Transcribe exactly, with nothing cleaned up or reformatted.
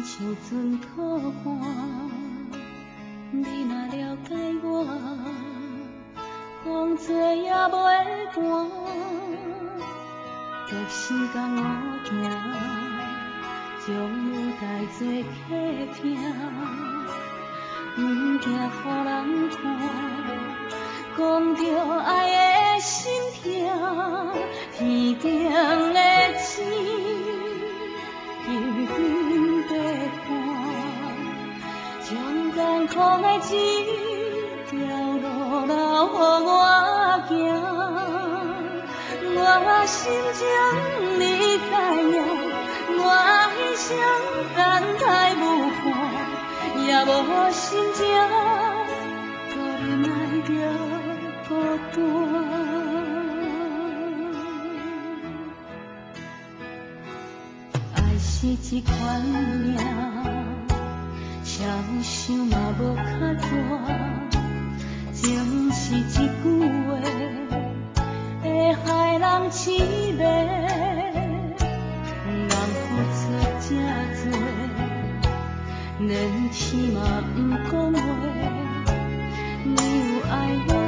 像阵土寒，你若了解我，风做也袂寒。决心共我行，将舞台做客听，毋惊予人看。讲着爱的心痛，天顶的星轻轻地看，将艰苦的这条路留予我行。我心情你知影，我一生等待无看，也无心情，可怜爱着。孤单，爱是一款命，谁有想嘛无较大。情是一句话，会害人痴迷。人付出这多，连天嘛不讲话。你有爱我？